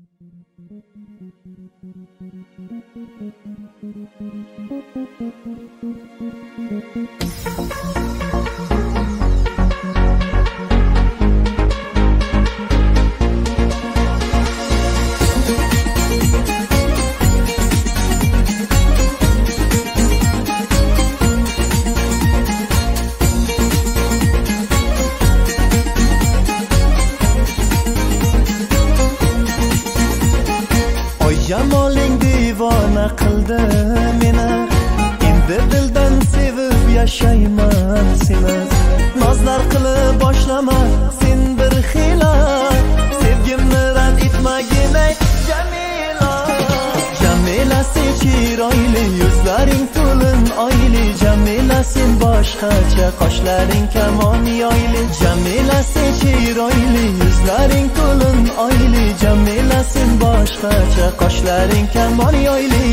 Jamoling divona qildi meni, endi dildan sevib yashayman seni. Nozlar qilib boshlama sen bir xila, sevgimni rad etmagin ey Jamila. Jamila sen chiroyli, yuzlaring to'lin oyli. Jamila sen boshqacha, qoshlaring kamon yoyli. Jamila sen chiroyli, yuzlaring to'lin oyli. Jamila sen boshqacha, qoshlaring kamon yoyli.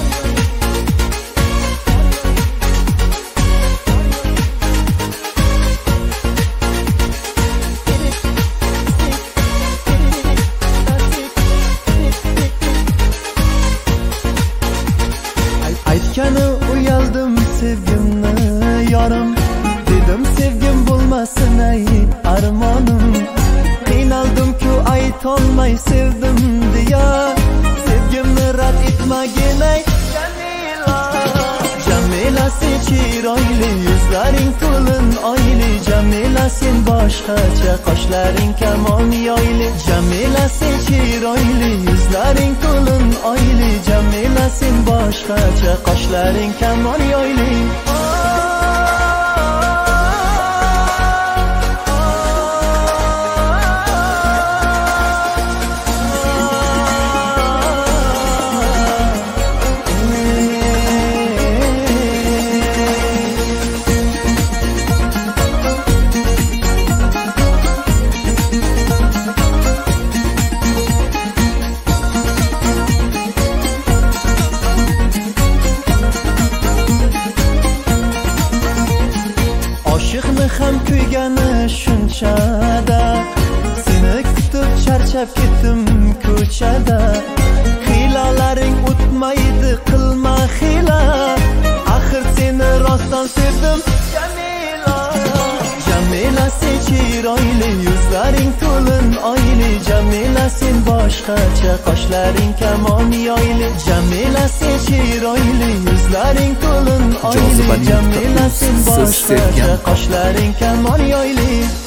Aytgani uyaldim sevgimni yorim, dedim sevgim bo'lmasin ey armonim. Qiynaldim-ku aytolmay sevdim deya, sevgimni rad etmagin ey Jamila. Jamila sen chiroyli, yuzlaring to'lin oyli. Jamila sen boshqacha, qoshlaring kamon yoyli. Jamila sen chiroyli, yuzlaring to'lin oyli. Jamila sen boshqacha, qoshlaring kamon yoyli. Oshiqni ham kuygani shunchada, seni kutib charchab ketdim ko'chada. Xilolaring o'tmaydi, qilma xila, axir seni rostdan sevdim Jamila. Jamila sen chiroyli, yuzlaring to'lin oyli. Jamila sen boshqacha, qoshlaring kamon yoyli. Jamila sen chiroyli, yuzlaring to'lin oyli. Jamila sen boshqacha, qoshlaring kamon yoyli.